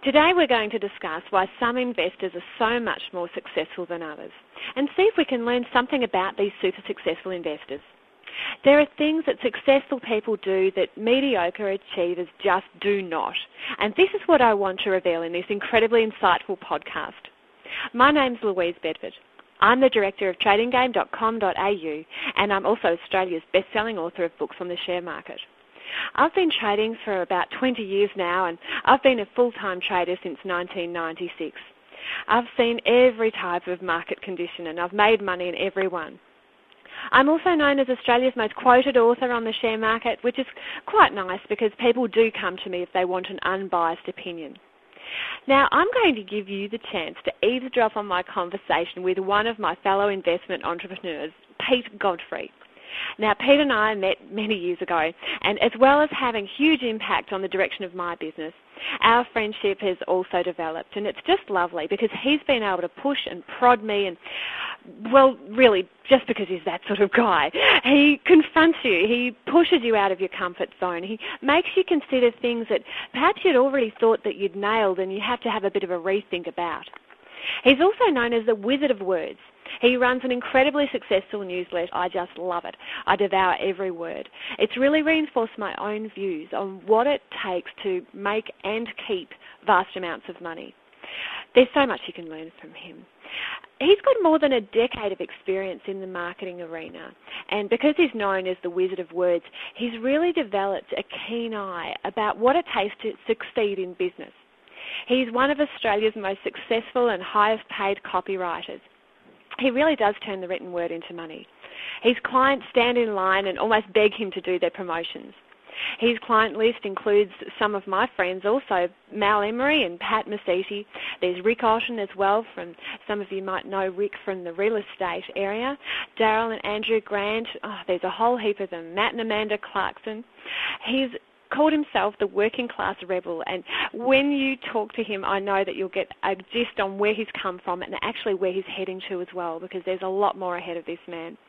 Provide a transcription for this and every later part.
Today we're going to discuss why some investors are so much more successful than others and see if we can learn something about these super successful investors. There are things that successful people do that mediocre achievers just do not, and this is what I want to reveal in this incredibly insightful podcast. My name's Louise Bedford. I'm the director of tradinggame.com.au, and I'm also Australia's best-selling author of books on the share market. I've been trading for about 20 years now, and I've been a full-time trader since 1996. I've seen every type of market condition, and I've made money in every one. I'm also known as Australia's most quoted author on the share market, which is quite nice because people do come to me if they want an unbiased opinion. Now, I'm going to give you the chance to eavesdrop on my conversation with one of my fellow investment entrepreneurs, Pete Godfrey. Now, Pete and I met many years ago, and as well as having huge impact on the direction of my business, our friendship has also developed, and it's just lovely because he's been able to push and prod me, and, well, really, just because he's that sort of guy. He confronts you, he pushes you out of your comfort zone, he makes you consider things that perhaps you'd already thought that you'd nailed and you have to have a bit of a rethink about. He's also known as the Wizard of Words. He runs an incredibly successful newsletter. I just love it. I devour every word. It's really reinforced my own views on what it takes to make and keep vast amounts of money. There's so much you can learn from him. He's got more than a decade of experience in the marketing arena, and because he's known as the Wizard of Words, he's really developed a keen eye about what it takes to succeed in business. He's one of Australia's most successful and highest paid copywriters. He really does turn the written word into money. His clients stand in line and almost beg him to do their promotions. His client list includes some of my friends also, Mal Emery and Pat Mesiti. There's Rick Otten as well, from some of you might know Rick from the real estate area. Daryl and Andrew Grant, there's a whole heap of them. Matt and Amanda Clarkson. He's called himself the working class rebel, and when you talk to him, I know that you'll get a gist on where he's come from and actually where he's heading to as well, because there's a lot more ahead of this man.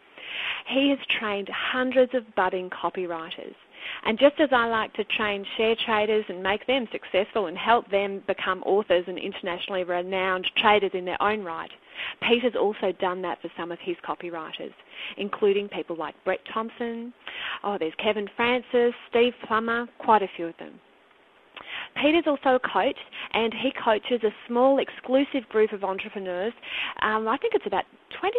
He has trained hundreds of budding copywriters, and just as I like to train share traders and make them successful and help them become authors and internationally renowned traders in their own right, Pete has also done that for some of his copywriters, including people like Brett Thompson, there's Kevin Francis, Steve Plummer, quite a few of them. Pete is also a coach, and he coaches a small exclusive group of entrepreneurs. I think it's about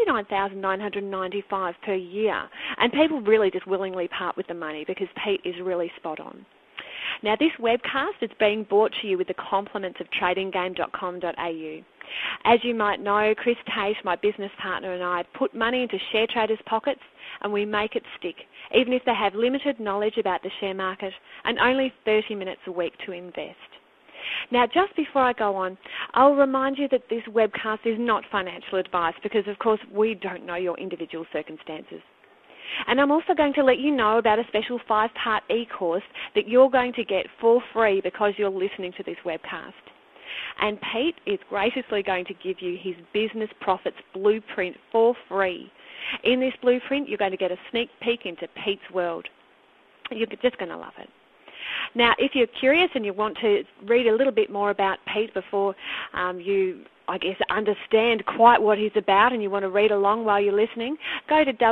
$29,995 per year, and people really just willingly part with the money because Pete is really spot on. Now, this webcast is being brought to you with the compliments of tradinggame.com.au. As you might know, Chris Tate, my business partner, and I put money into share traders' pockets and we make it stick, even if they have limited knowledge about the share market and only 30 minutes a week to invest. Now, just before I go on, I'll remind you that this webcast is not financial advice because, of course, we don't know your individual circumstances. And I'm also going to let you know about a special 5-part e-course that you're going to get for free because you're listening to this webcast. And Pete is graciously going to give you his Business Profits Blueprint for free. In this blueprint, you're going to get a sneak peek into Pete's world. You're just going to love it. Now, if you're curious and you want to read a little bit more about Pete before you, understand quite what he's about and you want to read along while you're listening, go to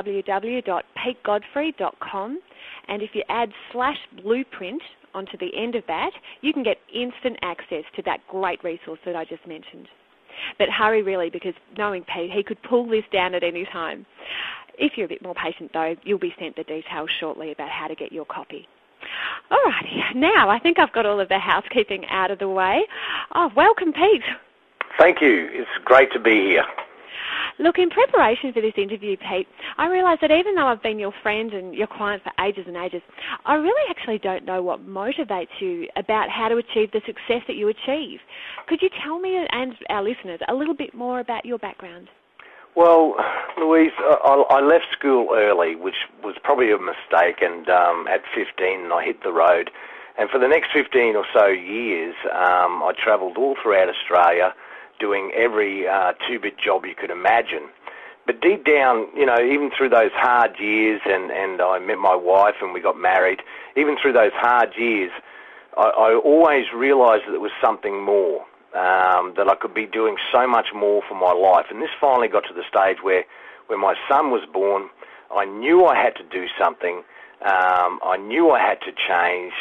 www.petegodfrey.com, and if you add /blueprint onto the end of that, you can get instant access to that great resource that I just mentioned. But hurry really, because knowing Pete, he could pull this down at any time. If you're a bit more patient though, you'll be sent the details shortly about how to get your copy. Alrighty, now I think I've got all of the housekeeping out of the way. Welcome Pete. Thank you. It's great to be here. Look, in preparation for this interview, Pete, I realised that even though I've been your friend and your client for ages and ages, I really actually don't know what motivates you about how to achieve the success that you achieve. Could you tell me and our listeners a little bit more about your background? Well, Louise, I left school early, which was probably a mistake, and at 15 I hit the road. And for the next 15 or so years, I travelled all throughout Australia, doing every two-bit job you could imagine. But deep down, even through those hard years, and I met my wife and we got married, even through those hard years, I always realised that there was something more, that I could be doing so much more for my life. And this finally got to the stage where my son was born. I knew I had to do something. I knew I had to change,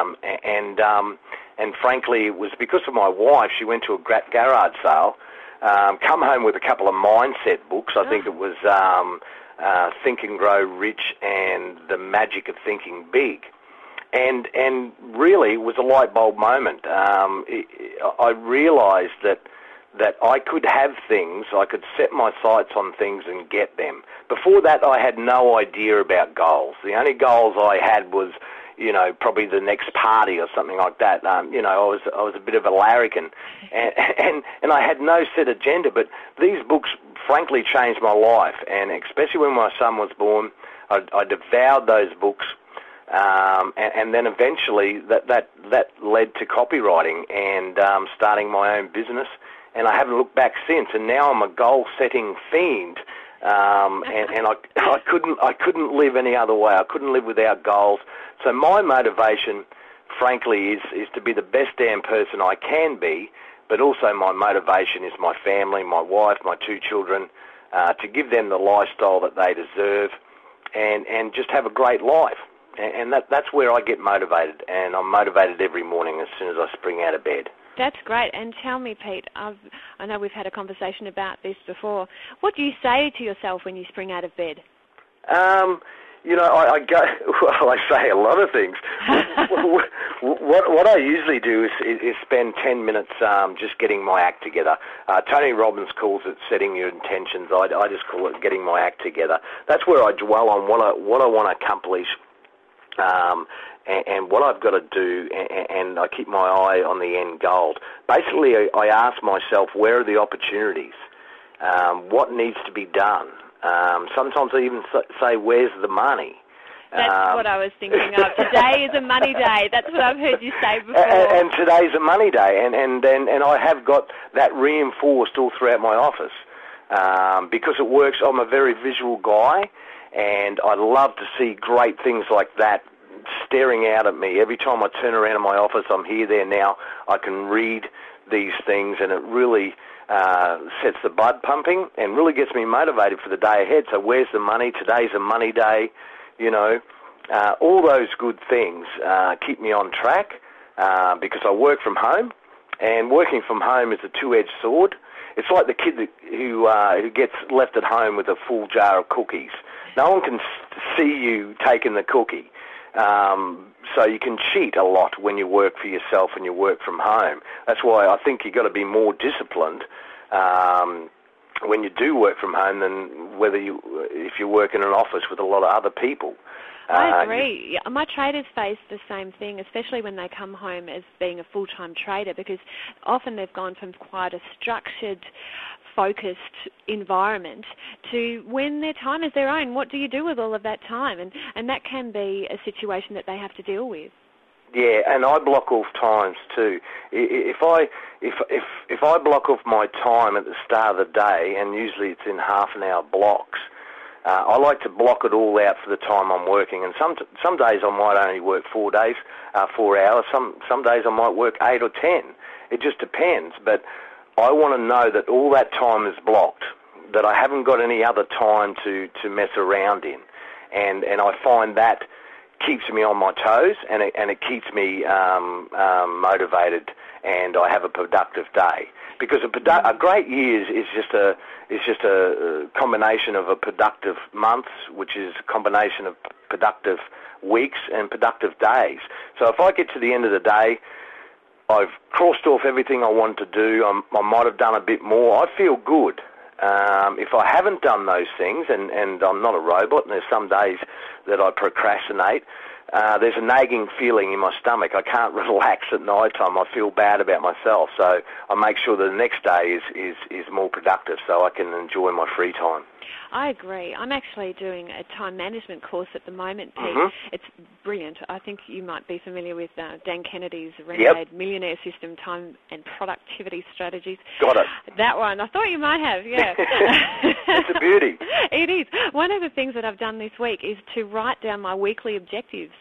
and frankly, it was because of my wife. She went to a garage sale, come home with a couple of mindset books. I think it was Think and Grow Rich and The Magic of Thinking Big. And really, it was a light bulb moment. I realised that I could have things, I could set my sights on things and get them. Before that, I had no idea about goals. The only goals I had was, probably the next party or something like that. I was a bit of a larrikin, and I had no set agenda. But these books, frankly, changed my life, and especially when my son was born, I devoured those books. And then eventually that led to copywriting and starting my own business. And I haven't looked back since. And now I'm a goal-setting fiend, and I couldn't live any other way. I couldn't live without goals. So my motivation, frankly, is to be the best damn person I can be. But also my motivation is my family, my wife, my 2 children, to give them the lifestyle that they deserve, and just have a great life. And that's where I get motivated, and I'm motivated every morning as soon as I spring out of bed. That's great. And tell me, Pete, I know we've had a conversation about this before. What do you say to yourself when you spring out of bed? I say a lot of things. What I usually do is spend 10 minutes just getting my act together. Tony Robbins calls it setting your intentions. I just call it getting my act together. That's where I dwell on what I want to accomplish. And what I've got to do, and I keep my eye on the end goal. Basically, I ask myself, where are the opportunities? What needs to be done? Sometimes I even say, where's the money? That's what I was thinking of. Today is a money day. That's what I've heard you say before. And today's a money day, and I have got that reinforced all throughout my office because it works. I'm a very visual guy, and I love to see great things like that staring out at me. Every time I turn around in my office, I'm here, there, now. I can read these things, and it really sets the blood pumping and really gets me motivated for the day ahead. So where's the money? Today's a money day. All those good things keep me on track because I work from home, and working from home is a two-edged sword. It's like the kid who gets left at home with a full jar of cookies. No one can see you taking the cookie. So you can cheat a lot when you work for yourself and you work from home. That's why I think you've got to be more disciplined when you do work from home than if you work in an office with a lot of other people. I agree. My traders face the same thing, especially when they come home as being a full-time trader, because often they've gone from quite a structured, focused environment to when their time is their own. What do you do with all of that time? And that can be a situation that they have to deal with. Yeah, and I block off times too. If I block off my time at the start of the day, and usually it's in half-an-hour blocks, I like to block it all out for the time I'm working. And some days I might only work 4 hours. Some days I might work 8 or 10. It just depends. But I want to know that all that time is blocked, that I haven't got any other time to mess around in. And I find that keeps me on my toes, and it keeps me motivated, and I have a productive day. Because a great year is just a combination of a productive month, which is a combination of productive weeks and productive days. So if I get to the end of the day, I've crossed off everything I want to do, I might have done a bit more, I feel good. If I haven't done those things, and I'm not a robot, and there's some days that I procrastinate, there's a nagging feeling in my stomach. I can't relax at night time. I feel bad about myself. So I make sure the next day is more productive so I can enjoy my free time. I agree. I'm actually doing a time management course at the moment, Pete. Mm-hmm. It's brilliant. I think you might be familiar with Dan Kennedy's Renegade Millionaire System, Time and Productivity Strategies. Got it. That one. I thought you might have, yeah. It's a beauty. It is. One of the things that I've done this week is to write down my weekly objectives.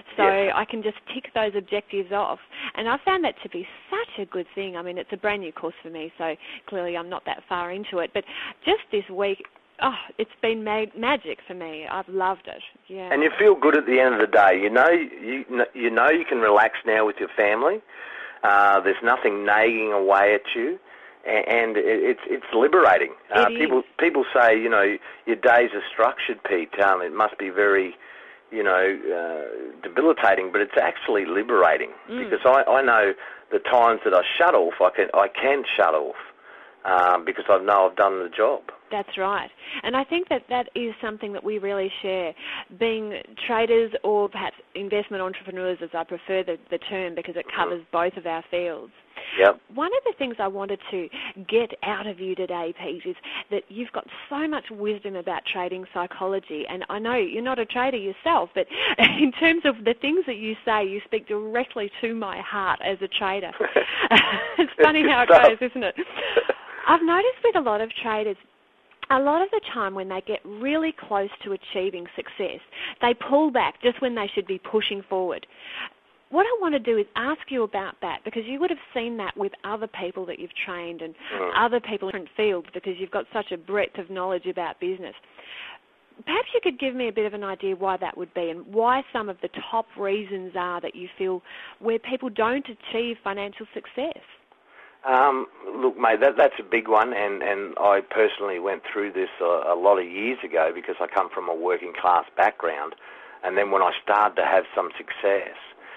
So I can just tick those objectives off. And I found that to be such a good thing. I mean, it's a brand new course for me, so clearly I'm not that far into it. But just this week, it's been magic for me. I've loved it. Yeah. And you feel good at the end of the day. You know you can relax now with your family. There's nothing nagging away at you, and it's liberating. People say, your days are structured, Pete. It must be very, debilitating, but it's actually liberating because I know the times that I shut off, I can shut off because I know I've done the job. That's right. And I think that is something that we really share, being traders or perhaps investment entrepreneurs, as I prefer the term, because it covers both of our fields. Yep. One of the things I wanted to get out of you today, Pete, is that you've got so much wisdom about trading psychology, and I know you're not a trader yourself, but in terms of the things that you say, you speak directly to my heart as a trader. It's funny how it goes, isn't it? I've noticed with a lot of traders, a lot of the time when they get really close to achieving success, they pull back just when they should be pushing forward. What I want to do is ask you about that, because you would have seen that with other people that you've trained and other people in different fields, because you've got such a breadth of knowledge about business. Perhaps you could give me a bit of an idea why that would be and why some of the top reasons are that you feel where people don't achieve financial success. Look, mate, that's a big one, and I personally went through this a lot of years ago because I come from a working class background, and then when I started to have some success,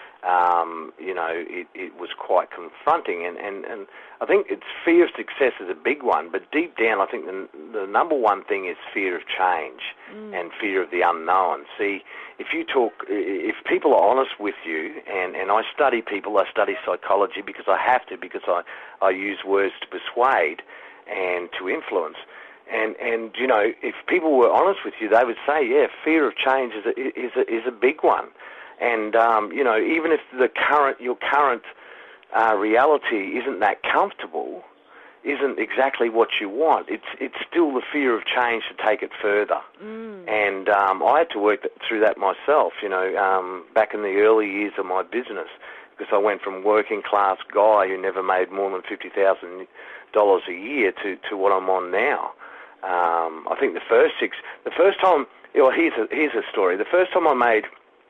it was quite confronting, and I think it's fear of success is a big one, but deep down I think the number one thing is fear of change and fear of the unknown. See, if people are honest with you, and I study people, I study psychology because I have to, because I use words to persuade and to influence. And if people were honest with you, they would say, yeah, fear of change is a big one. And even if your current reality isn't that comfortable, isn't exactly what you want, it's still the fear of change to take it further. And I had to work through that myself, back in the early years of my business, because I went from working class guy who never made more than $50,000 a year to what I'm on now. I think the first time, here's a story. The first time I made,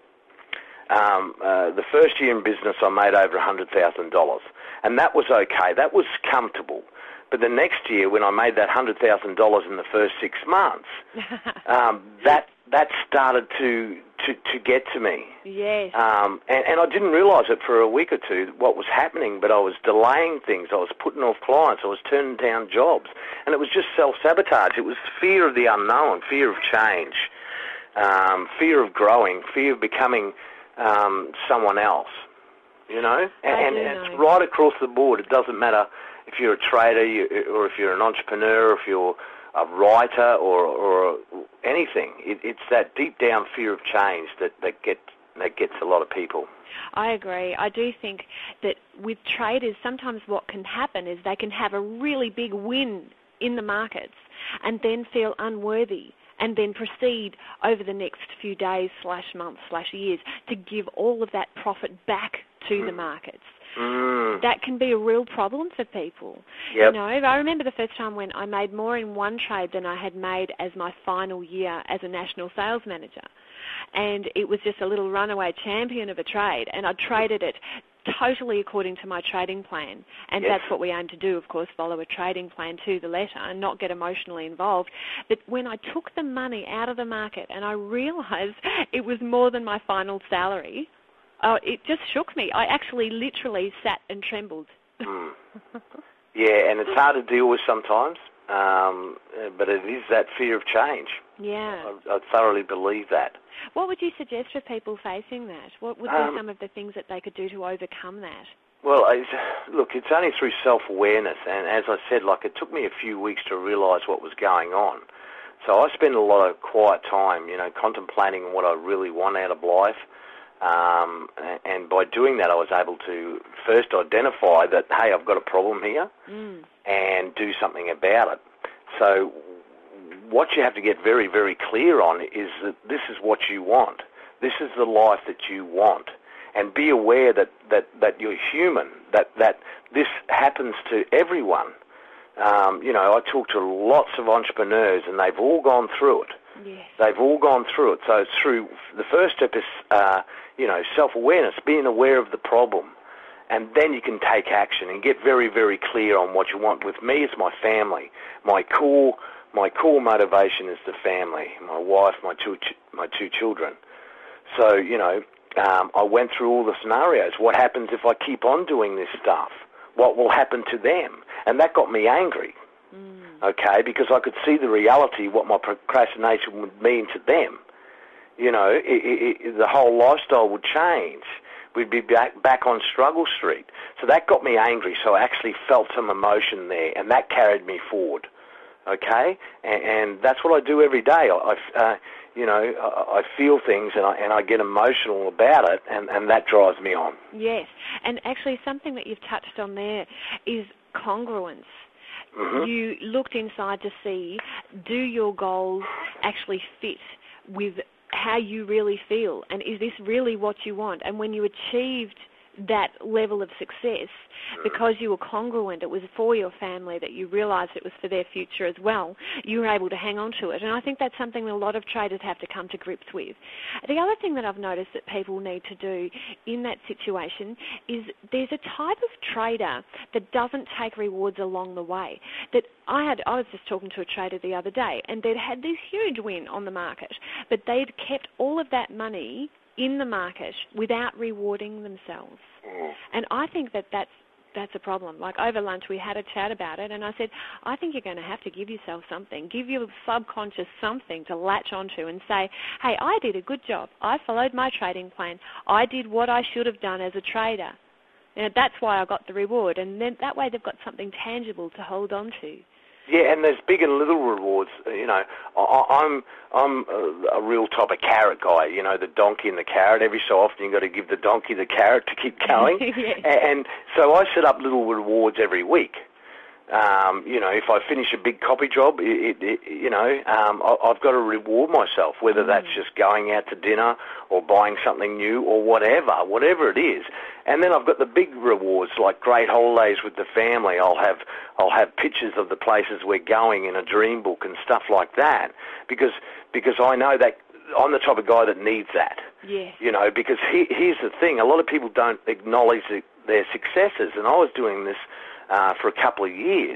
the first year in business, I made over $100,000, and that was okay. That was comfortable. But the next year, when I made that $100,000 in the first 6 months, that started to get to me. Yes. And I didn't realise it for a week or two, what was happening, but I was delaying things. I was putting off clients. I was turning down jobs. And it was just self-sabotage. It was fear of the unknown, fear of change, fear of growing, fear of becoming someone else, and it's right across the board. It doesn't matter if you're a trader or if you're an entrepreneur, or if you're a writer or anything. It's that deep down fear of change that gets a lot of people. I agree. I do think that with traders, sometimes what can happen is they can have a really big win in the markets and then feel unworthy, and then proceed over the next few days / months / years to give all of that profit back to the markets. That can be a real problem for people. Yep. I remember the first time when I made more in one trade than I had made as my final year as a national sales manager. And it was just a little runaway champion of a trade, and I traded it totally according to my trading plan. And that's what we aim to do, of course, follow a trading plan to the letter and not get emotionally involved. But when I took the money out of the market and I realised it was more than my final salary, it just shook me. I actually literally sat and trembled. Yeah, and it's hard to deal with sometimes, but it is that fear of change. Yeah. I thoroughly believe that. What would you suggest for people facing that? What would be some of the things that they could do to overcome that? Well, it's only through self-awareness, and as I said, it took me a few weeks to realise what was going on. So I spend a lot of quiet time, contemplating what I really want out of life, and by doing that I was able to first identify that, hey, I've got a problem here, and do something about it. So what you have to get very, very clear on is that this is what you want. this is the life that you want. And be aware that you're human, that this happens to everyone. I talk to lots of entrepreneurs, and they've all gone through it. Yes. They've all gone through it. So it's through, the first step is, self-awareness, being aware of the problem. And then you can take action and get very, very clear on what you want. With me, it's my family. My core motivation is the family, my wife, my two children. So, I went through all the scenarios. What happens if I keep on doing this stuff? What will happen to them? And that got me angry, okay, because I could see the reality, what my procrastination would mean to them. The whole lifestyle would change. We'd be back on struggle street. So that got me angry, so I actually felt some emotion there, and that carried me forward, okay? And that's what I do every day. I feel things and I get emotional about it, and that drives me on. Yes, and actually something that you've touched on there is congruence. Mm-hmm. You looked inside to see, do your goals actually fit with how you really feel, and is this really what you want? And when you achieved that level of success, because you were congruent, it was for your family, that you realised it was for their future as well, you were able to hang on to it. And I think that's something that a lot of traders have to come to grips with. The other thing that I've noticed that people need to do in that situation is there's a type of trader that doesn't take rewards along the way. That I was just talking to a trader the other day, and they'd had this huge win on the market, but they'd kept all of that money in the market without rewarding themselves. And I think that's a problem. Like over lunch we had a chat about it, and I said, I think you're going to have to give yourself something, give your subconscious something to latch onto and say, hey, I did a good job. I followed my trading plan. I did what I should have done as a trader. That's why I got the reward, and then that way they've got something tangible to hold on to. Yeah, and there's big and little rewards. I'm a real type of carrot guy. The donkey and the carrot. Every so often you've got to give the donkey the carrot to keep going. Yes. And so I set up little rewards every week. If I finish a big copy job, I've got to reward myself, whether that's just going out to dinner or buying something new or whatever it is. And then I've got the big rewards, like great holidays with the family. I'll have pictures of the places we're going in a dream book and stuff like that, because I know that I'm the type of guy that needs that. Yes. Because here's the thing: a lot of people don't acknowledge their successes, and I was doing this for a couple of years.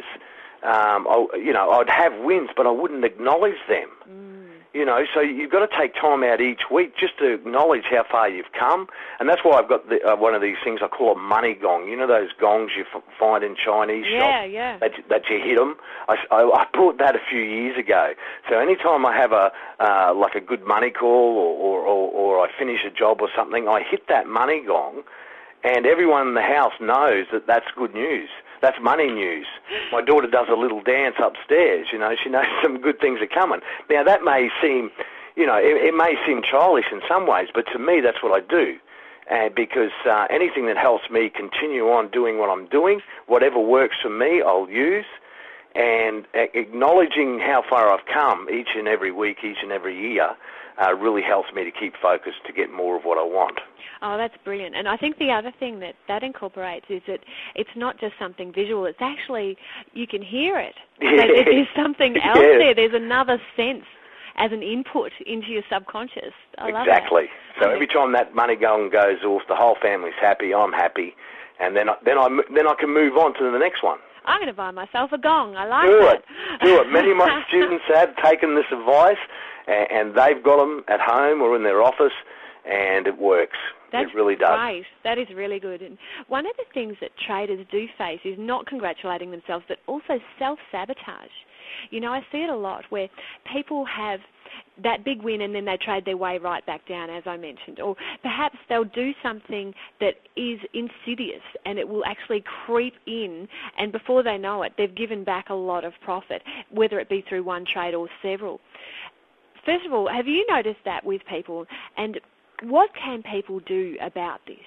I'd have wins, but I wouldn't acknowledge them. So you've got to take time out each week just to acknowledge how far you've come. And that's why I've got one of these things I call a money gong. Those gongs you find in Chinese shops? Yeah. That you hit them. I bought that a few years ago. So anytime I have a good money call or I finish a job or something, I hit that money gong, and everyone in the house knows that that's good news. That's money news. My daughter does a little dance upstairs, she knows some good things are coming. Now, that may seem, it may seem childish in some ways, but to me, that's what I do. Because anything that helps me continue on doing what I'm doing, whatever works for me, I'll use. And acknowledging how far I've come each and every week, each and every year, really helps me to keep focused to get more of what I want. Oh, that's brilliant. And I think the other thing that incorporates is that it's not just something visual. It's actually, you can hear it. Yeah. So there's something else there. There's another sense as an input into your subconscious. I love exactly. That. So every time that money gong goes off, the whole family's happy, I'm happy, and then I can move on to the next one. I'm going to buy myself a gong. I like that. Do it. Many of my students have taken this advice, and they've got them at home or in their office, and it works. It really does. Right. That is really good. And one of the things that traders do face is not congratulating themselves, but also self-sabotage. I see it a lot where people have that big win and then they trade their way right back down, as I mentioned. Or perhaps they'll do something that is insidious and it will actually creep in, and before they know it, they've given back a lot of profit, whether it be through one trade or several. First of all, have you noticed that with people, and what can people do about this?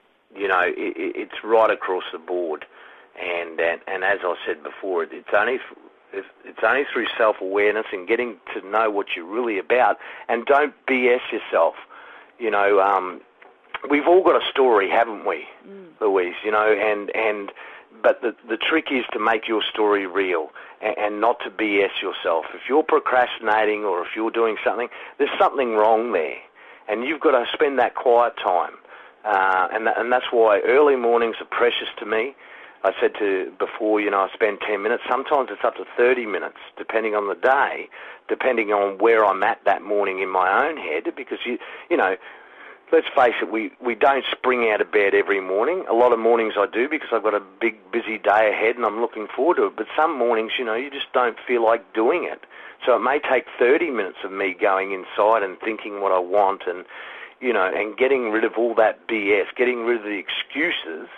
It's right across the board, and as I said before, it's only through self-awareness and getting to know what you're really about, and don't BS yourself. You know, we've all got a story, haven't we, Louise? You know, but the trick is to make your story real and not to BS yourself. If you're procrastinating or if you're doing something, there's something wrong there, and you've got to spend that quiet time. And that's why early mornings are precious to me. I said before, you know, I spend 10 minutes. Sometimes it's up to 30 minutes, depending on the day, depending on where I'm at that morning in my own head, because, you know, let's face it, we don't spring out of bed every morning. A lot of mornings I do because I've got a big, busy day ahead and I'm looking forward to it. But some mornings, you know, you just don't feel like doing it. So it may take 30 minutes of me going inside and thinking what I want and, you know, and getting rid of all that BS, getting rid of the excuses.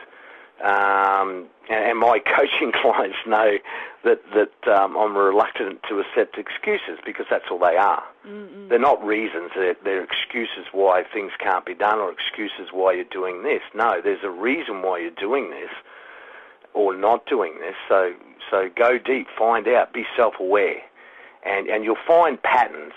And my coaching clients know that I'm reluctant to accept excuses because that's all they are. Mm-hmm. They're not reasons. They're excuses why things can't be done or excuses why you're doing this. No, there's a reason why you're doing this or not doing this. So go deep, find out, be self-aware, and you'll find patterns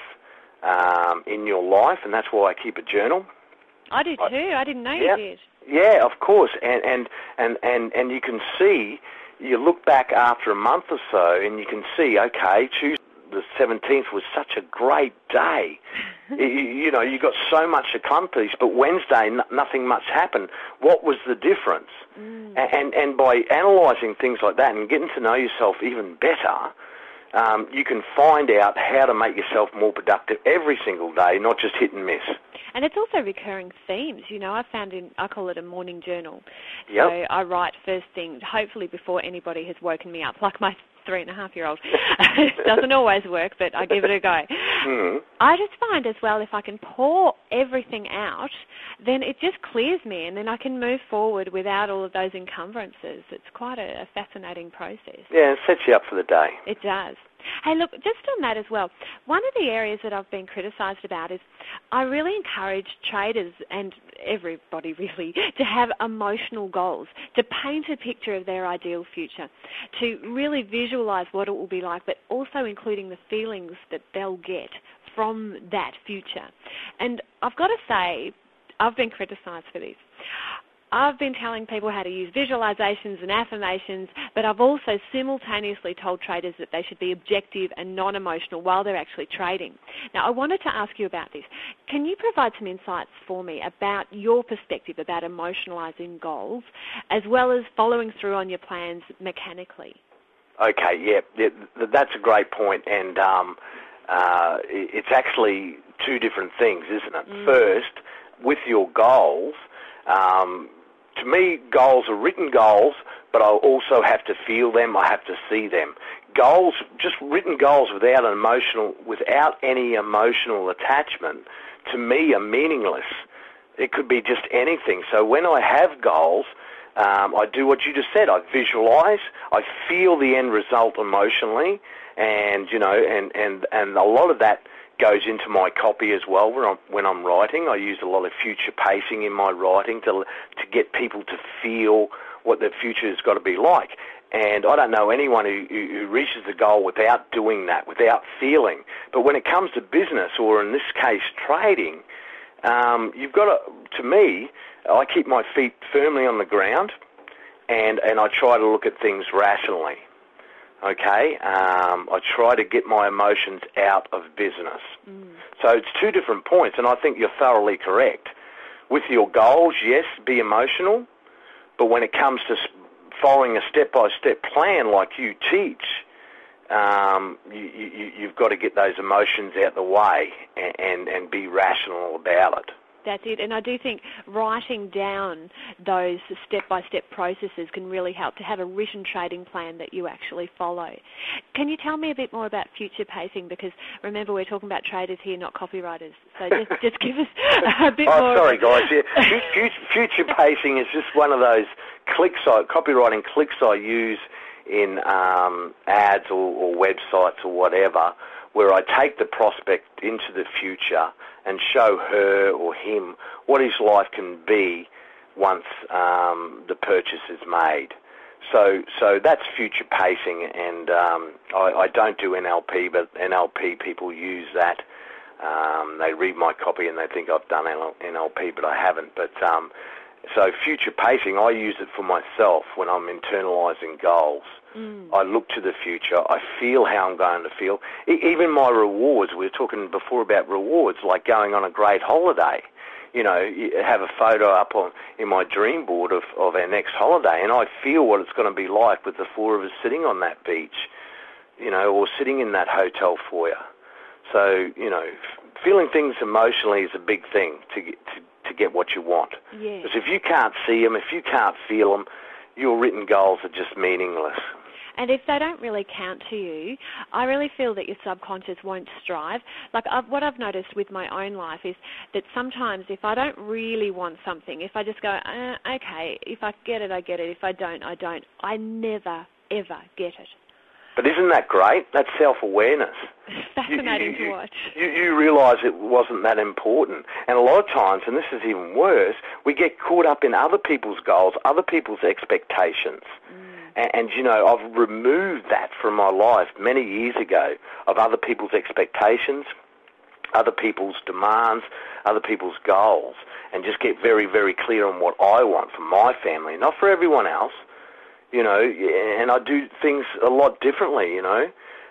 in your life, and that's why I keep a journal. I do too. I didn't know you did. Yeah, of course, and you can see, you look back after a month or so, and you can see, okay, Tuesday the 17th was such a great day. You know, you got so much accomplished, but Wednesday, nothing much happened. What was the difference? And by analysing things like that and getting to know yourself even better, you can find out how to make yourself more productive every single day, not just hit and miss. And it's also recurring themes. You know, I call it a morning journal. Yep. So I write first thing, hopefully before anybody has woken me up, like my 3.5-year-old. It doesn't always work, but I give it a go. Mm-hmm. I just find as well, if I can pour everything out, then it just clears me, and then I can move forward without all of those encumbrances. It's quite a fascinating process. Yeah, it sets you up for the day. It does. Hey, look, just on that as well, one of the areas that I've been criticised about is I really encourage traders and everybody really to have emotional goals, to paint a picture of their ideal future, to really visualise what it will be like, but also including the feelings that they'll get from that future. And I've got to say, I've been criticised for this. I've been telling people how to use visualizations and affirmations, but I've also simultaneously told traders that they should be objective and non-emotional while they're actually trading. Now, I wanted to ask you about this. Can you provide some insights for me about your perspective about emotionalizing goals, as well as following through on your plans mechanically? Okay, yeah, that's a great point, and it's actually two different things, isn't it? First, with your goals, to me, goals are written goals, but I also have to feel them. I have to see them. Goals, just written goals without any emotional attachment, to me are meaningless. It could be just anything. So when I have goals, I do what you just said. I visualize. I feel the end result emotionally, and you know, and a lot of that goes into my copy as well. When I'm writing, I use a lot of future pacing in my writing to get people to feel what the future has got to be like. And I don't know anyone who reaches the goal without doing that, without feeling. But when it comes to business, or in this case trading, you've got to me, I keep my feet firmly on the ground, and I try to look at things rationally. Okay, I try to get my emotions out of business. So it's two different points, and I think you're thoroughly correct. With your goals, yes, be emotional, but when it comes to following a step-by-step plan like you teach, you've got to get those emotions out the way and be rational about it. That's it. And I do think writing down those step-by-step processes can really help to have a written trading plan that you actually follow. Can you tell me a bit more about future pacing? Because remember, we're talking about traders here, not copywriters. So just give us a bit more. Oh, sorry, guys. Yeah. Future pacing is just one of those copywriting clicks I use in ads or websites or whatever, where I take the prospect into the future and show her or him what his life can be once the purchase is made. So that's future pacing, and I don't do NLP, but NLP people use that They read my copy and they think I've done NLP, but I haven't. But so future pacing, I use it for myself when I'm internalising goals. I look to the future. I feel how I'm going to feel. Even my rewards, we were talking before about rewards, like going on a great holiday. You know, you have a photo up in my dream board of our next holiday, and I feel what it's going to be like with the four of us sitting on that beach, you know, or sitting in that hotel foyer. So, you know, feeling things emotionally is a big thing to get what you want. Yeah. Because if you can't see them, if you can't feel them, your written goals are just meaningless. And if they don't really count to you, I really feel that your subconscious won't strive. Like what I've noticed with my own life is that sometimes if I don't really want something, if I just go, okay, if I get it, I get it. If I don't, I don't. I never, ever get it. But isn't that great? That's self-awareness. It's fascinating to watch. You realise it wasn't that important. And a lot of times, and this is even worse, we get caught up in other people's goals, other people's expectations. And, you know, I've removed that from my life many years ago of other people's expectations, other people's demands, other people's goals, and just get very, very clear on what I want for my family, not for everyone else, you know, and I do things a lot differently, you know,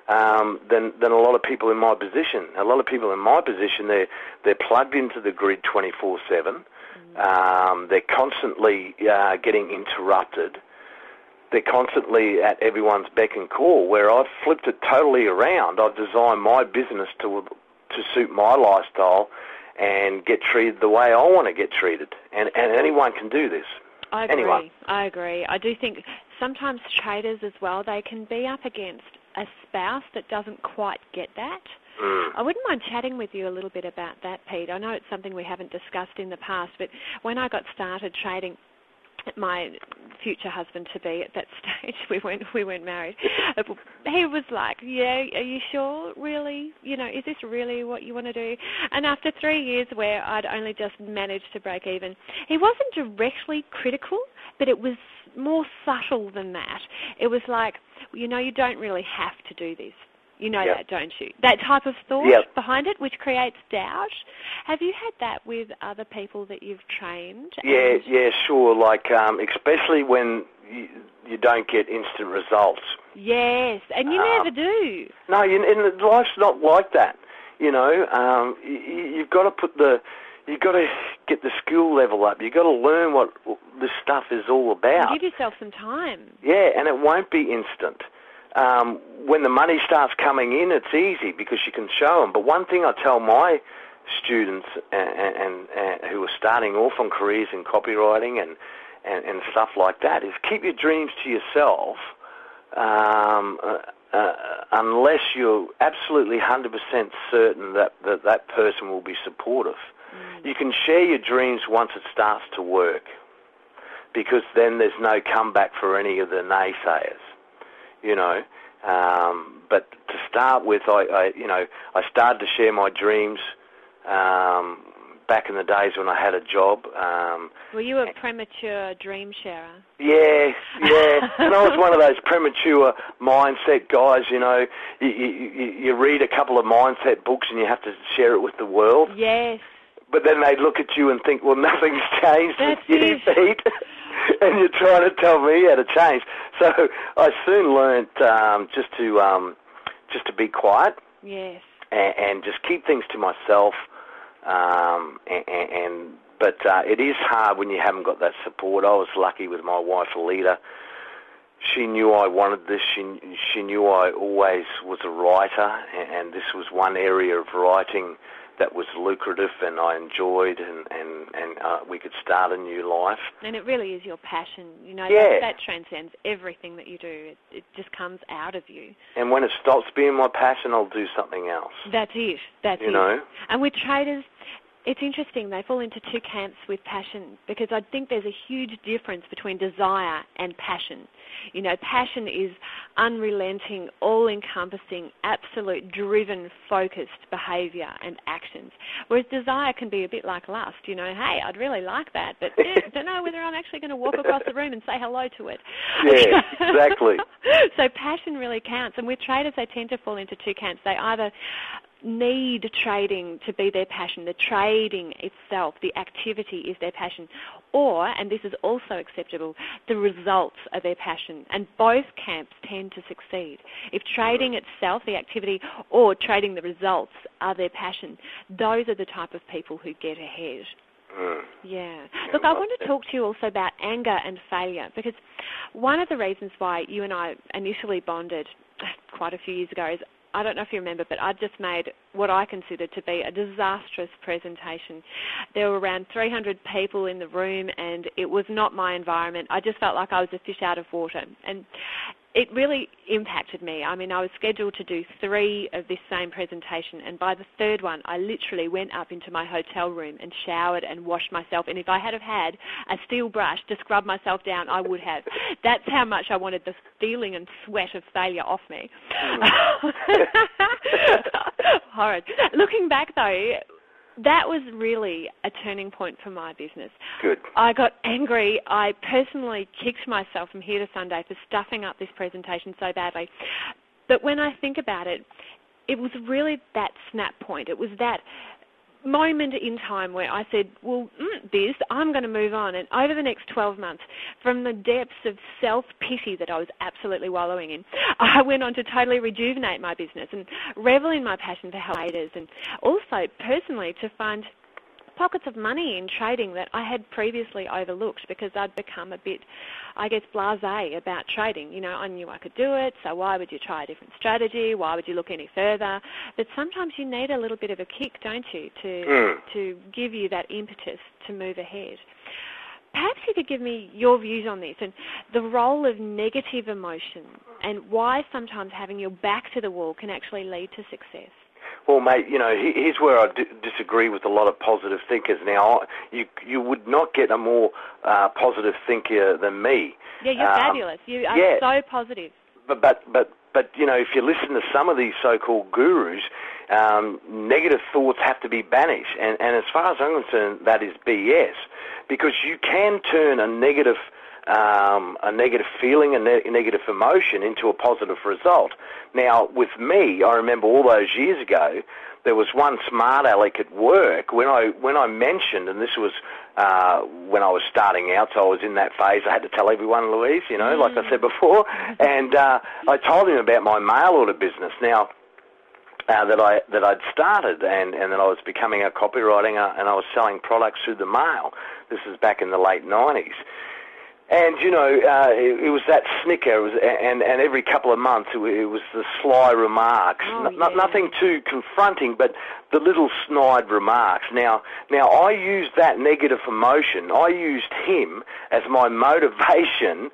than a lot of people in my position. A lot of people in my position, they're plugged into the grid 24/7. They're constantly getting interrupted. They're constantly at everyone's beck and call, where I've flipped it totally around. I've designed my business to suit my lifestyle and get treated the way I want to get treated. And anyone can do this. I agree. Anyone. I agree. I do think sometimes traders as well, they can be up against a spouse that doesn't quite get that. I wouldn't mind chatting with you a little bit about that, Pete. I know it's something we haven't discussed in the past, but when I got started trading, my future husband-to-be at that stage, we weren't married, he was like, yeah, are you sure, really? You know, is this really what you want to do? And after 3 years where I'd only just managed to break even, he wasn't directly critical, but it was more subtle than that. It was like, you know, you don't really have to do this. You know that, don't you? That type of thought behind it, which creates doubt. Have you had that with other people that you've trained? Yeah, sure. Like, especially when you don't get instant results. Yes, and you never do. No, and life's not like that. You know, you've got to you've got to get the skill level up. You've got to learn what this stuff is all about. And give yourself some time. Yeah, and it won't be instant. When the money starts coming in, it's easy because you can show them. But one thing I tell my students and who are starting off on careers in copywriting and stuff like that is keep your dreams to yourself unless you're absolutely 100% certain that person will be supportive. You can share your dreams once it starts to work because then there's no comeback for any of the naysayers. You know, but to start with, I started to share my dreams back in the days when I had a job. Were you a premature dream sharer? Yeah, and I was one of those premature mindset guys. You know, you read a couple of mindset books and you have to share it with the world. Yes. But then they look at you and think, well, nothing's changed with you, Pete. And you're trying to tell me how to change. So I soon learnt just to be quiet. Yes. And just keep things to myself. But it is hard when you haven't got that support. I was lucky with my wife, Alida. She knew I wanted this. She knew I always was a writer, and this was one area of writing that was lucrative and I enjoyed, and we could start a new life. And it really is your passion, you know, that transcends everything that you do. It just comes out of you. And when it stops being my passion, I'll do something else. That's it. You know? And with traders, it's interesting, they fall into two camps with passion because I think there's a huge difference between desire and passion. You know, passion is unrelenting, all-encompassing, absolute, driven, focused behaviour and actions, whereas desire can be a bit like lust. You know, hey, I'd really like that, but don't know whether I'm actually going to walk across the room and say hello to it. Yeah, exactly. So passion really counts, and with traders, they tend to fall into two camps. They either need trading to be their passion. The trading itself, the activity is their passion. Or, and this is also acceptable, the results are their passion. And both camps tend to succeed. If trading itself, the activity, or trading the results are their passion, those are the type of people who get ahead. Yeah. Look, I want to talk to you also about anger and failure, because one of the reasons why you and I initially bonded quite a few years ago is, I don't know if you remember, but I'd just made what I considered to be a disastrous presentation. There were around 300 people in the room, and it was not my environment. I just felt like I was a fish out of water. And it really impacted me. I mean, I was scheduled to do 3 of this same presentation, and by the 3rd one, I literally went up into my hotel room and showered and washed myself. And if I had have had a steel brush to scrub myself down, I would have. That's how much I wanted the feeling and sweat of failure off me. Horrid. Looking back, though, that was really a turning point for my business. Good. I got angry. I personally kicked myself from here to Sunday for stuffing up this presentation so badly. But when I think about it, it was really that snap point. It was that moment in time where I said, well, Biz, I'm going to move on. And over the next 12 months, from the depths of self-pity that I was absolutely wallowing in, I went on to totally rejuvenate my business and revel in my passion for traders, and also personally to find pockets of money in trading that I had previously overlooked because I'd become a bit, I guess, blasé about trading. You know, I knew I could do it, so why would you try a different strategy? Why would you look any further? But sometimes you need a little bit of a kick, don't you, to give you that impetus to move ahead. Perhaps you could give me your views on this and the role of negative emotion and why sometimes having your back to the wall can actually lead to success. Well, mate, you know, here's where I disagree with a lot of positive thinkers. Now, you would not get a more positive thinker than me. Yeah, you're fabulous. You are so positive. But you know, if you listen to some of these so-called gurus, negative thoughts have to be banished. And as far as I'm concerned, that is BS, because you can turn a negative feeling, a negative emotion into a positive result. Now, with me, I remember all those years ago, there was one smart aleck at work when I mentioned, and this was when I was starting out, so I was in that phase. I had to tell everyone, Louise, you know, like I said before, and I told him about my mail order business. Now, that I'd started and that I was becoming a copywriter and I was selling products through the mail. This is back in the late 90s. And, you know, it was that snicker, and every couple of months it was the sly remarks. Nothing too confronting, but the little snide remarks. Now I used that negative emotion. I used him as my motivation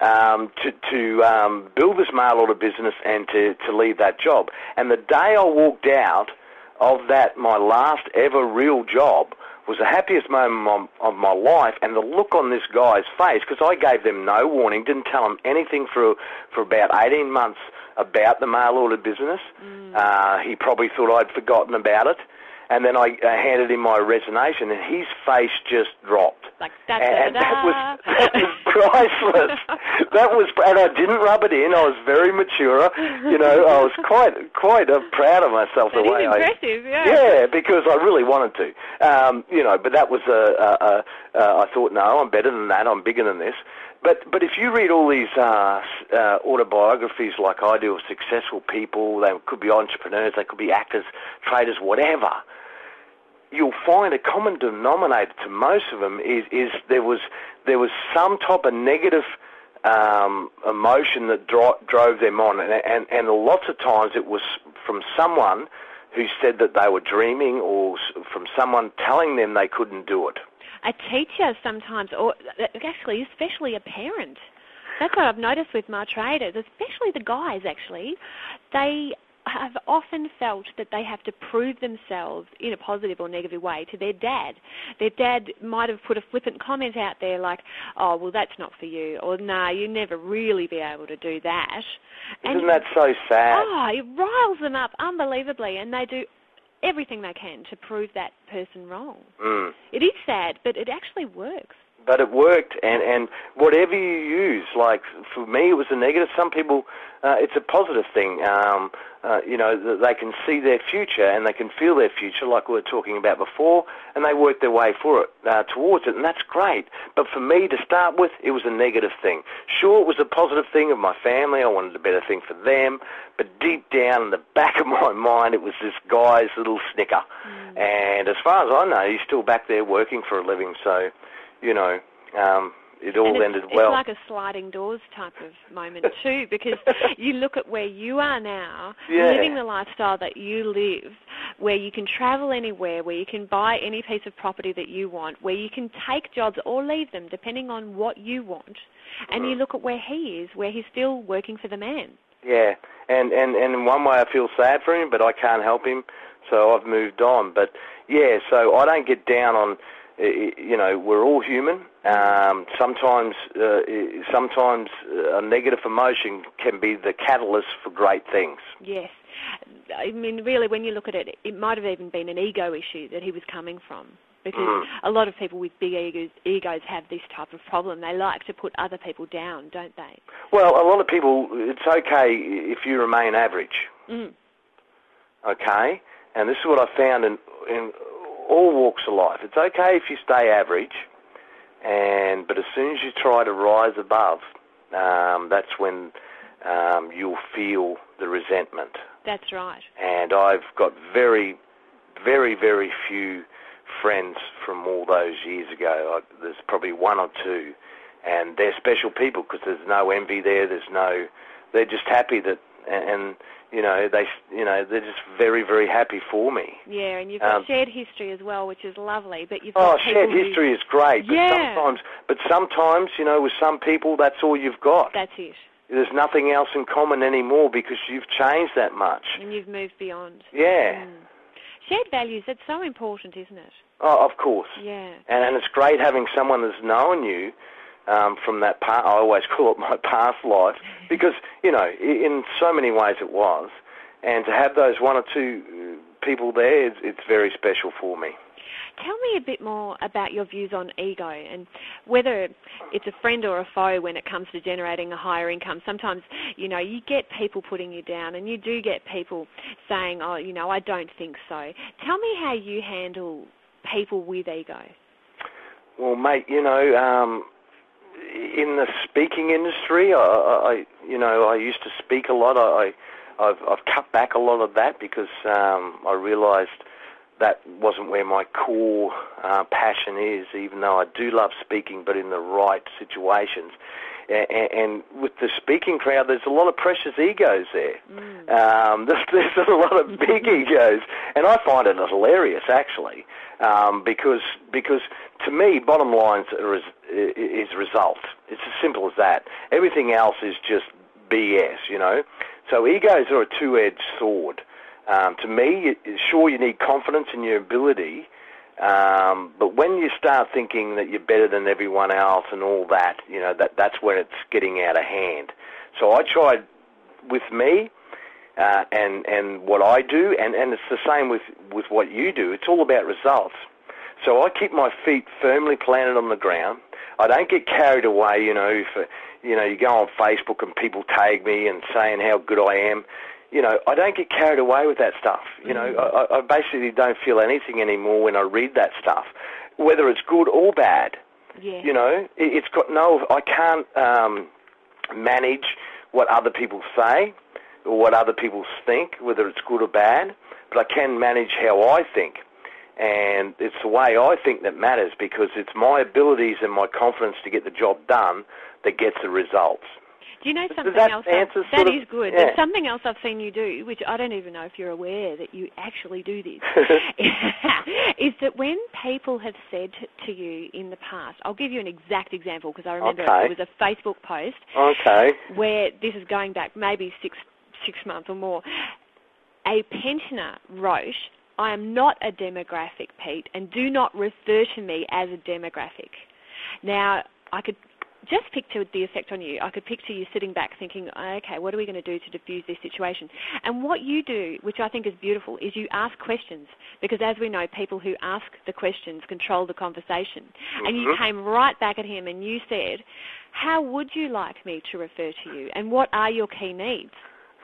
to build this mail order business and to leave that job. And the day I walked out of that, my last ever real job, was the happiest moment of my life, and the look on this guy's face, because I gave them no warning, didn't tell them anything for about 18 months about the mail order business. He probably thought I'd forgotten about it, and then I handed him my resignation, and his face just dropped. Like, and that was priceless. And I didn't rub it in. I was very mature. You know, I was quite proud of myself. That the way is impressive, yeah, because I really wanted to. You know, but that was I thought, no, I'm better than that. I'm bigger than this. But if you read all these autobiographies like I do of successful people, they could be entrepreneurs, they could be actors, traders, whatever, you'll find a common denominator to most of them is there was some type of negative emotion that drove them on, and lots of times it was from someone who said that they were dreaming, or from someone telling them they couldn't do it. A teacher sometimes, or actually especially a parent. That's what I've noticed with my traders, especially the guys actually. They have often felt that they have to prove themselves in a positive or negative way to their dad. Their dad might have put a flippant comment out there like, oh, well, that's not for you, or nah, you never really be able to do that. Isn't that so sad? Oh, it riles them up unbelievably, and they do everything they can to prove that person wrong. It is sad, but it actually works. But it worked, and whatever you use, like for me it was a negative. Some people, it's a positive thing. They can see their future and they can feel their future, like we were talking about before, and they work their way for it, towards it, and that's great. But for me, to start with, it was a negative thing. Sure, it was a positive thing of my family. I wanted a better thing for them, but deep down in the back of my mind, it was this guy's little snicker. And as far as I know, he's still back there working for a living, so... it all ended well. It's like a sliding doors type of moment too, because you look at where you are now, living the lifestyle that you live, where you can travel anywhere, where you can buy any piece of property that you want, where you can take jobs or leave them depending on what you want, and you look at where he is, where he's still working for the man. Yeah, and in one way I feel sad for him, but I can't help him, so I've moved on. But yeah, so I don't get down on... we're all human. Sometimes a negative emotion can be the catalyst for great things. Yes. I mean, really, when you look at it, it might have even been an ego issue that he was coming from. Because a lot of people with big egos have this type of problem. They like to put other people down, don't they? Well, a lot of people, it's okay if you remain average. Okay? And this is what I found in all walks of life. It's okay if you stay average, but as soon as you try to rise above, that's when you'll feel the resentment. That's right. And I've got very, very, very few friends from all those years ago. There's probably one or two, and they're special people because there's no envy there. They're just happy that, and they're just very, very happy for me. Yeah, and you've got shared history as well, which is lovely. But you've got shared history is great. But sometimes, with some people, that's all you've got. That's it. There's nothing else in common anymore because you've changed that much. And you've moved beyond. Yeah. Shared values, that's so important, isn't it? Oh, of course. Yeah. And it's great having someone that's known you from that past, I always call it my past life, because, in so many ways it was, and to have those one or two people there, it's very special for me. Tell me a bit more about your views on ego and whether it's a friend or a foe when it comes to generating a higher income. Sometimes, you get people putting you down, and you do get people saying, I don't think so. Tell me how you handle people with ego. Well, mate, in the speaking industry, I used to speak a lot. I've cut back a lot of that because I realised that wasn't where my core passion is, even though I do love speaking, but in the right situations. And with the speaking crowd, there's a lot of precious egos there. There's a lot of big egos, and I find it hilarious, actually, because to me, bottom line is result. It's as simple as that. Everything else is just BS, So egos are a two-edged sword. To me, sure, you need confidence in your ability, but when you start thinking that you're better than everyone else and all that, that's when it's getting out of hand. So I tried with me and what I do, and it's the same with what you do. It's all about results. So I keep my feet firmly planted on the ground. I don't get carried away, if you go on Facebook and people tag me and saying how good I am. I don't get carried away with that stuff. I basically don't feel anything anymore when I read that stuff, whether it's good or bad. Yeah. It's got I can't manage what other people say or what other people think, whether it's good or bad, but I can manage how I think. And it's the way I think that matters, because it's my abilities and my confidence to get the job done that gets the results. Do you know something else? That is good. Yeah. There's something else I've seen you do, which I don't even know if you're aware that you actually do this, is that when people have said to you in the past, I'll give you an exact example because I remember it was a Facebook post where this is going back maybe six months or more. A pensioner wrote, "I am not a demographic, Pete, and do not refer to me as a demographic." Now, I could just picture the effect on you. I could picture you sitting back thinking, okay, what are we going to do to diffuse this situation? And what you do, which I think is beautiful, is you ask questions, because as we know, people who ask the questions control the conversation. Mm-hmm. And you came right back at him and you said, how would you like me to refer to you, and what are your key needs?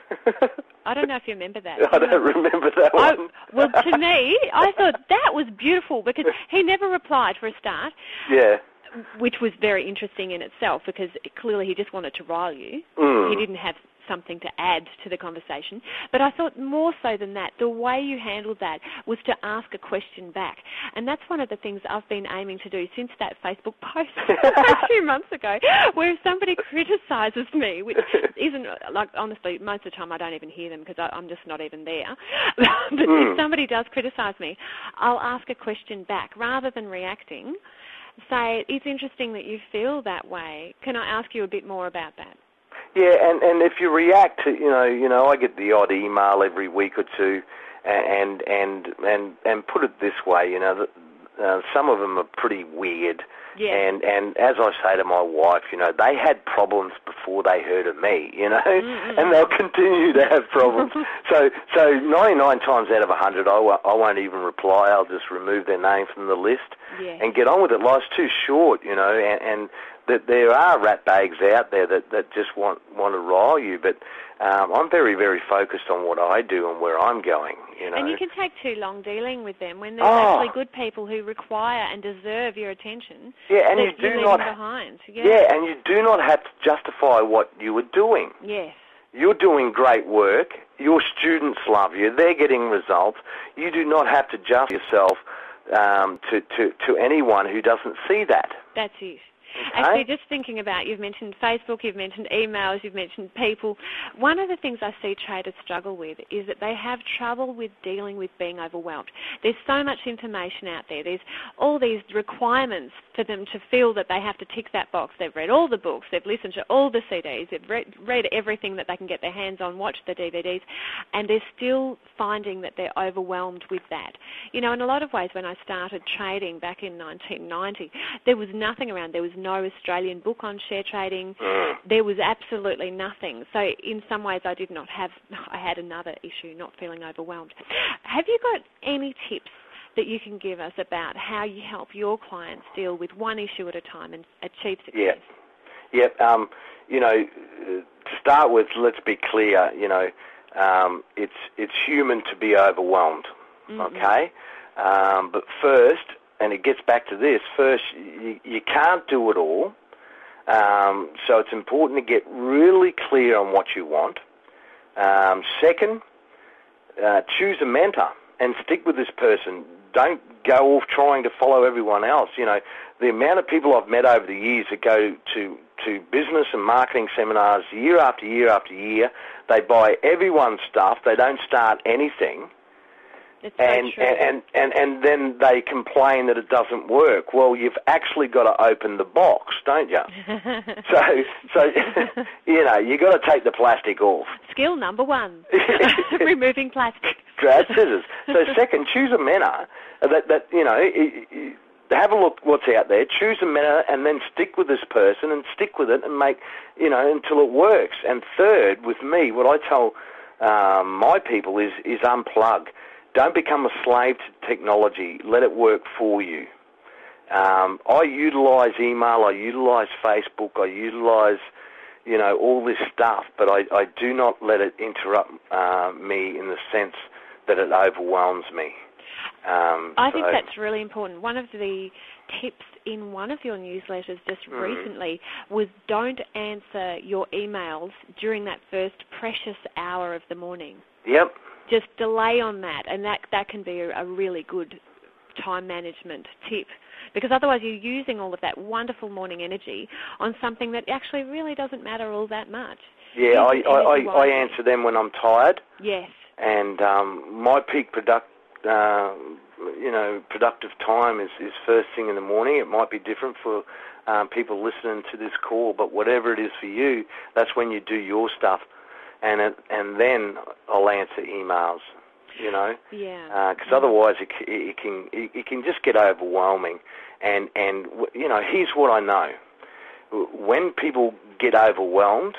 I don't know if you remember that. I don't remember that one. Well, to me, I thought that was beautiful, because he never replied for a start. Yeah. Which was very interesting in itself, because clearly he just wanted to rile you. He didn't have something to add to the conversation. But I thought more so than that, the way you handled that was to ask a question back. And that's one of the things I've been aiming to do since that Facebook post a few months ago, where if somebody criticises me, which isn't, like, honestly, most of the time I don't even hear them because I'm just not even there. But if somebody does criticise me, I'll ask a question back rather than reacting. Say, it's interesting that you feel that way. Can I ask you a bit more about that? Yeah, and if you react to, you know, I get the odd email every week or two, and put it this way, you know, some of them are pretty weird. Yeah. And as I say to my wife, you know, they had problems before they heard of me, you know, and they'll continue to have problems. So 99 times out of 100, I won't even reply. I'll just remove their name from the list and get on with it. Life's too short, you know, and that there are rat bags out there that just want to rile you, but I'm very, very focused on what I do and where I'm going, you know. And you can take too long dealing with them when there's actually good people who require and deserve your attention. Yeah, and you do not behind. Yeah, and you do not have to justify what you are doing. Yes. You're doing great work. Your students love you. They're getting results. You do not have to justify yourself to anyone who doesn't see that. That's it. Okay. Actually, just thinking about, you've mentioned Facebook, you've mentioned emails, you've mentioned people. One of the things I see traders struggle with is that they have trouble with dealing with being overwhelmed. There's so much information out there. There's all these requirements for them to feel that they have to tick that box. They've read all the books, they've listened to all the CDs, they've read everything that they can get their hands on, watched the DVDs, and they're still finding that they're overwhelmed with that. You know, in a lot of ways, when I started trading back in 1990, there was nothing around. There was no Australian book on share trading. There was absolutely nothing. So in some ways I had another issue, not feeling overwhelmed. Have you got any tips that you can give us about how you help your clients deal with one issue at a time and achieve success? Yeah. You know, to start with, let's be clear, you know, it's human to be overwhelmed, okay? But first, and it gets back to this, first, you can't do it all, so it's important to get really clear on what you want. Second, choose a mentor and stick with this person. Don't go off trying to follow everyone else. You know, the amount of people I've met over the years that go to business and marketing seminars year after year after year, they buy everyone's stuff, they don't start anything. And then they complain that it doesn't work. Well, you've actually got to open the box, don't you? so you know, you got to take the plastic off. Skill number one: removing plastic. Grab scissors. So second, choose a mentor that you know. Have a look what's out there. Choose a mentor, and then stick with this person and stick with it and make, you know, until it works. And third, with me, what I tell my people is unplug. Don't become a slave to technology. Let it work for you. I utilise email, I utilise Facebook, I utilise, you know, all this stuff, but I do not let it interrupt me in the sense that it overwhelms me. I think that's really important. One of the tips in one of your newsletters just recently was don't answer your emails during that first precious hour of the morning. Yep. Just delay on that, and that can be a really good time management tip, because otherwise you're using all of that wonderful morning energy on something that actually really doesn't matter all that much. Yeah, I answer them when I'm tired. Yes. And my peak productive time is first thing in the morning. It might be different for people listening to this call, but whatever it is for you, that's when you do your stuff. And then I'll answer emails, you know. Yeah. Because otherwise it can just get overwhelming. And you know, here's what I know: when people get overwhelmed,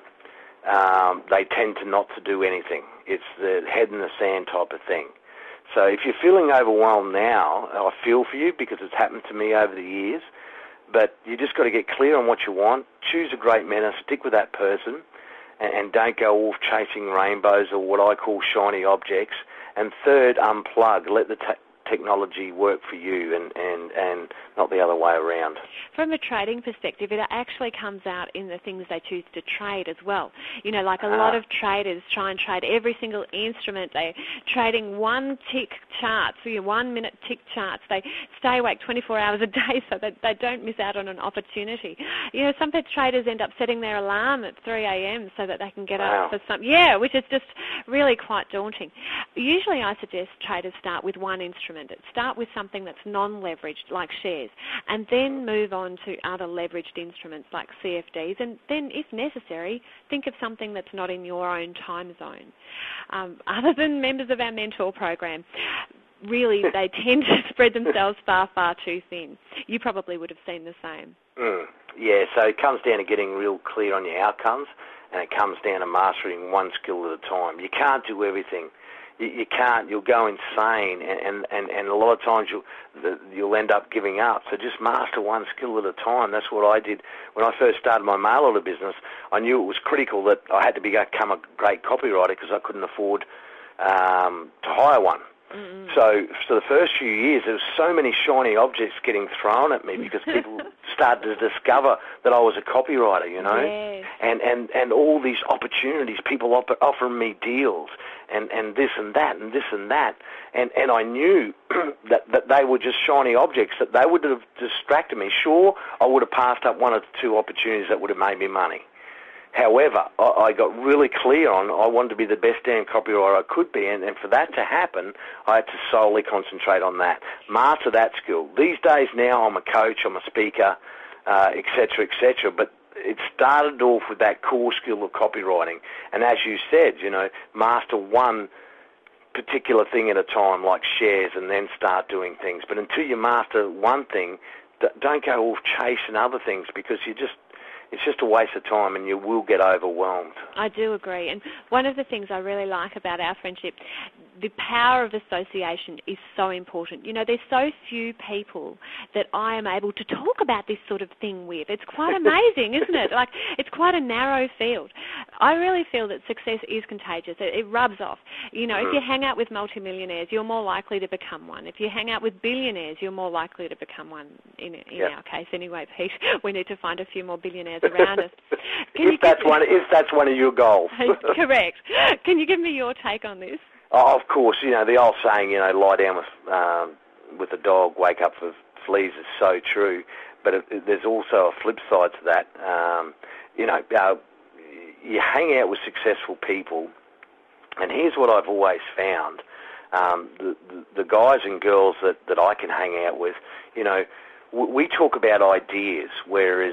they tend to not to do anything. It's the head in the sand type of thing. So if you're feeling overwhelmed now, I feel for you because it's happened to me over the years, but you just got to get clear on what you want, choose a great mentor, stick with that person, and don't go off chasing rainbows or what I call shiny objects. And third, unplug. Let the technology work for you and not the other way around. From a trading perspective, it actually comes out in the things they choose to trade as well. You know, like a lot of traders try and trade every single instrument. They're trading one-tick charts, 1-minute tick charts. They stay awake 24 hours a day so that they don't miss out on an opportunity. You know, some traders end up setting their alarm at 3 a.m. so that they can get up for some... Yeah, which is just really quite daunting. Usually I suggest traders start with one instrument. Start with something that's non-leveraged, like shares, and then move on to other leveraged instruments like CFDs, and then, if necessary, think of something that's not in your own time zone. Other than members of our mentor program, really, they tend to spread themselves far, far too thin. You probably would have seen the same. Yeah, so it comes down to getting real clear on your outcomes, and it comes down to mastering one skill at a time. You can't do everything. You can't. You'll go insane, and a lot of times you'll end up giving up. So just master one skill at a time. That's what I did when I first started my mail order business. I knew it was critical that I had to become a great copywriter because I couldn't afford to hire one. So for the first few years, there was so many shiny objects getting thrown at me because people started to discover that I was a copywriter, you know, and all these opportunities, people offering me deals and this and that and this and that, and I knew that they were just shiny objects, that they would have distracted me. Sure, I would have passed up one or two opportunities that would have made me money. However, I got really clear on I wanted to be the best damn copywriter I could be, and for that to happen, I had to solely concentrate on that, master that skill. These days now, I'm a coach, I'm a speaker, etc., but it started off with that core skill of copywriting, and as you said, you know, master one particular thing at a time, like shares, and then start doing things. But until you master one thing, don't go off chasing other things because it's just a waste of time and you will get overwhelmed. I do agree. And one of the things I really like about our friendship, the power of association is so important. You know, there's so few people that I am able to talk about this sort of thing with. It's quite amazing, isn't it? Like, it's quite a narrow field. I really feel that success is contagious. It rubs off. You know, if you hang out with multimillionaires, you're more likely to become one. If you hang out with billionaires, you're more likely to become one. In our case, anyway, Pete, we need to find a few more billionaires around us. If that's one of your goals. Correct. Can you give me your take on this? Oh, of course. You know, the old saying, you know, lie down with a dog, wake up for fleas is so true. But there's also a flip side to that. You know, you hang out with successful people, and here's what I've always found. The guys and girls that I can hang out with, you know, we talk about ideas, whereas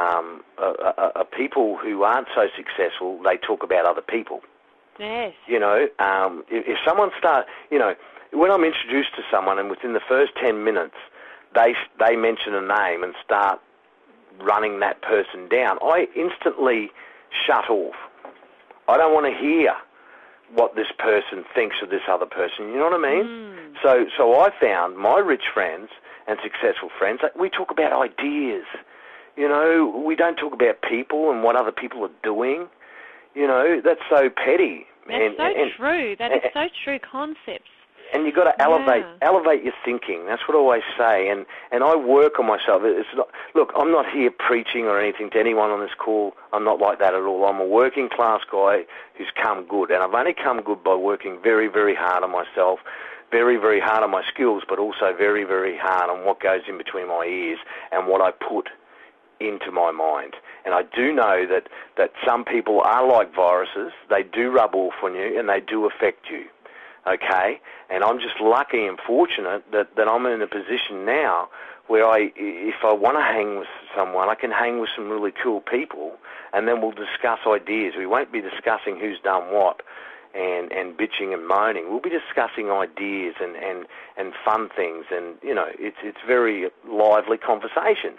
people who aren't so successful, they talk about other people. Yes. You know, if someone you know, when I'm introduced to someone and within the first 10 minutes they mention a name and start running that person down, I instantly shut off. I don't want to hear what this person thinks of this other person, you know what I mean? So I found my rich friends and successful friends, we talk about ideas. You know, we don't talk about people and what other people are doing. You know, that's so petty. That's so true. That is so true. Concepts. And you've got to elevate your thinking. That's what I always say. And I work on myself. It's not, look, I'm not here preaching or anything to anyone on this call. I'm not like that at all. I'm a working class guy who's come good. And I've only come good by working very, very hard on myself, very, very hard on my skills, but also very, very hard on what goes in between my ears and what I put into my mind. And I do know that some people are like viruses. They do rub off on you and they do affect you. Okay? And I'm just lucky and fortunate that I'm in a position now where if I want to hang with someone, I can hang with some really cool people, and then we'll discuss ideas. We won't be discussing who's done what and bitching and moaning. We'll be discussing ideas and fun things, and, you know, it's very lively conversations.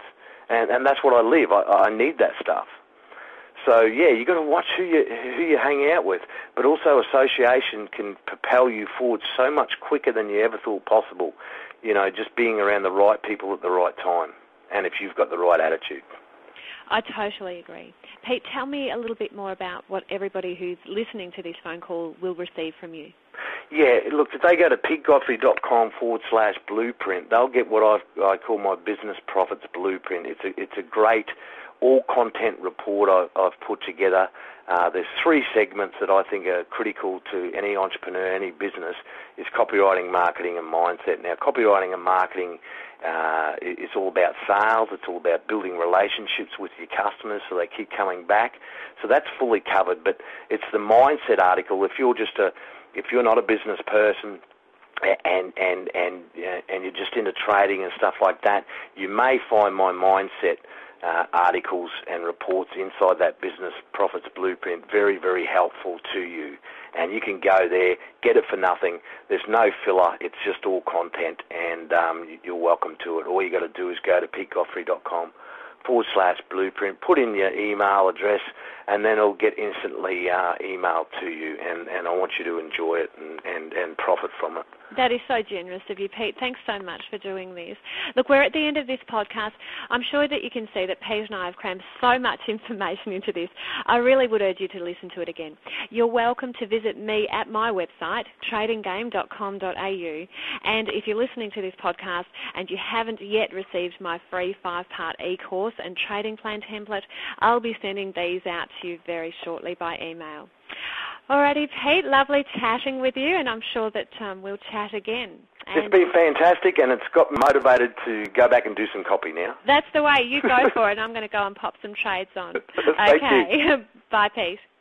and that's what I live. I need that stuff. So yeah, you got to watch who you hang out with, but also association can propel you forward so much quicker than you ever thought possible. You know, just being around the right people at the right time, and if you've got the right attitude. I totally agree. Pete, tell me a little bit more about what everybody who's listening to this phone call will receive from you. Yeah, look, if they go to petegodfrey.com/blueprint, they'll get what I call my business profits blueprint. It's a great all-content report I've put together. There's 3 segments that I think are critical to any entrepreneur, any business, is copywriting, marketing, and mindset. Now, copywriting and marketing is all about sales. It's all about building relationships with your customers so they keep coming back. So that's fully covered. But it's the mindset article. If you're not a business person, and you're just into trading and stuff like that, you may find my mindset articles and reports inside that business profits blueprint very, very helpful to you. And you can go there, get it for nothing. There's no filler. It's just all content, and you're welcome to it. All you got to do is go to petegodfrey.com/blueprint, put in your email address, and then it'll get instantly emailed to you. And I want you to enjoy it and profit from it. That is so generous of you, Pete. Thanks so much for doing this. Look, we're at the end of this podcast. I'm sure that you can see that Pete and I have crammed so much information into this. I really would urge you to listen to it again. You're welcome to visit me at my website, tradinggame.com.au. And if you're listening to this podcast and you haven't yet received my free 5-part e-course and trading plan template, I'll be sending these out to you very shortly by email. Alrighty, Pete, lovely chatting with you, and I'm sure that we'll chat again. It's been fantastic, and it's got me motivated to go back and do some copy now. That's the way. You go for it, and I'm going to go and pop some trades on. Thank you. Bye, Pete.